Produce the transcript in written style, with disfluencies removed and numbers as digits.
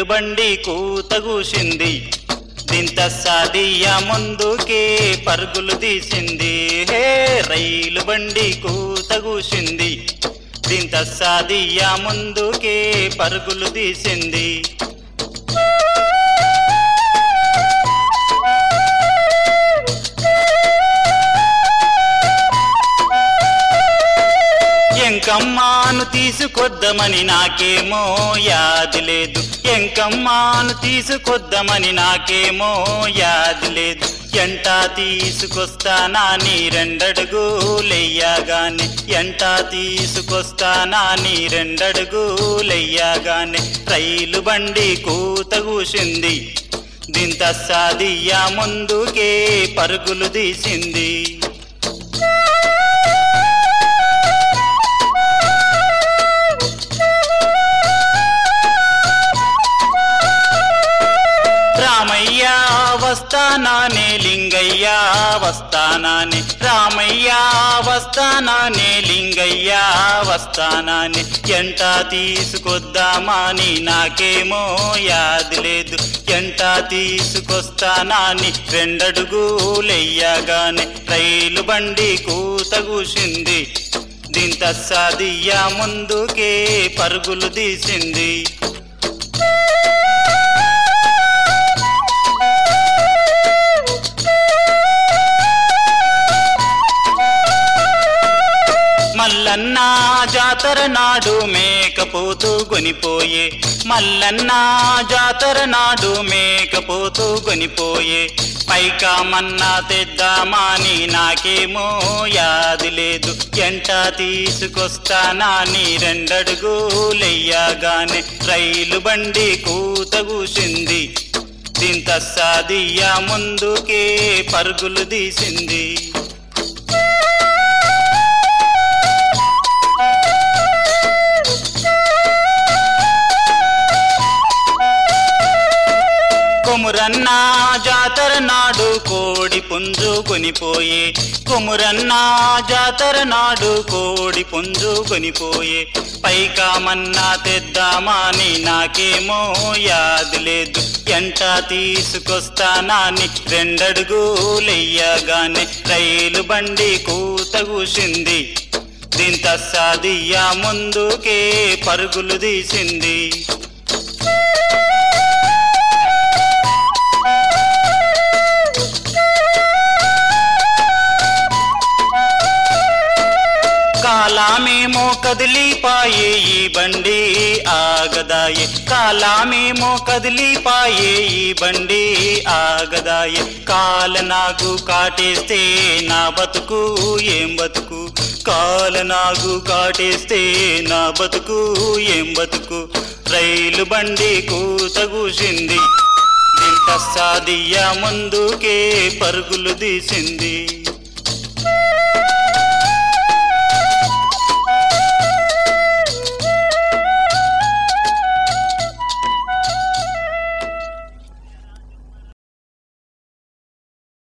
రైలు బండి కూతగూసింది దింత సాదియా ముందుకే పరుగులు తీసింది హే రైలు బండి కూతగూసింది దింత సాదియా ముందుకే పరుగులు తీసింది ఎంకమ్మాను తీసుకొద్దామని నాకేమో యాది లేదు ఎంకమ్మాను తీసుకొద్దామని నాకేమో యాది లేదు ఎంటా తీసుకొస్తానా నీ రెండడుగులెయ్యగానే ఎంటా తీసుకొస్తానా నీ రెండడుగులెయ్యగానే రైలు బండి కూతగూసింది దింత సాదియా ముందుకే పరుగులు తీసింది రామయ్యా వస్తానానే లింగయ్యా వస్తానానే రామయ్యా వస్తానానే లింగయ్యా వస్తానానే ఎంటా తీసుకొద్దామని నాకేమో యాది లేదు ఎంటా తీసుకొస్తానాని రెండడుగులెయ్యగానే రైలు బండి కూతగూసింది దింత సాదియా ముందుకే పరుగులు తీసింది మల్లన్న జాతర నాడు మేకపోతూ కొనిపోయే మల్లన్న జాతర నాడు మేకపోతూ కొనిపోయే పైకామన్నా తెద్దామాని నాకేమో యాది లేదు ఎంటా తీసుకొస్తానా నీ రెండడుగులెయ్యగానే రైలు బండి కూతగూసింది దింత సాదియా ముందుకే పరుగులు తీసింది కొమురన్న జాతర నాడు కోడి పుంజు కొనిపోయే కొమురన్న జాతర నాడు కోడి పుంజు కొనిపోయే పైకామన్నా తెద్దామాని నాకేమో యాది లేదు ఎంటా తీసుకొస్తానా నీ రెండడుగులెయ్యగానే రైలు బండి కూతగూసింది దింత సాదియా ముందుకే పరుగులు తీసింది కాలామేమో కదిలిపాయే ఈ బండి ఆగదాయే కాలామేమో కదిలిపాయే ఈ బండి ఆగదాయే కాలనాగు కాటేస్తే నా బతుకు ఏం బతుకు కాలనాగు కాటేస్తే నా బతుకు ఏం బతుకు రైలు బండి కూతగూసింది దింత సాదియా ముందుకే పరుగులు తీసింది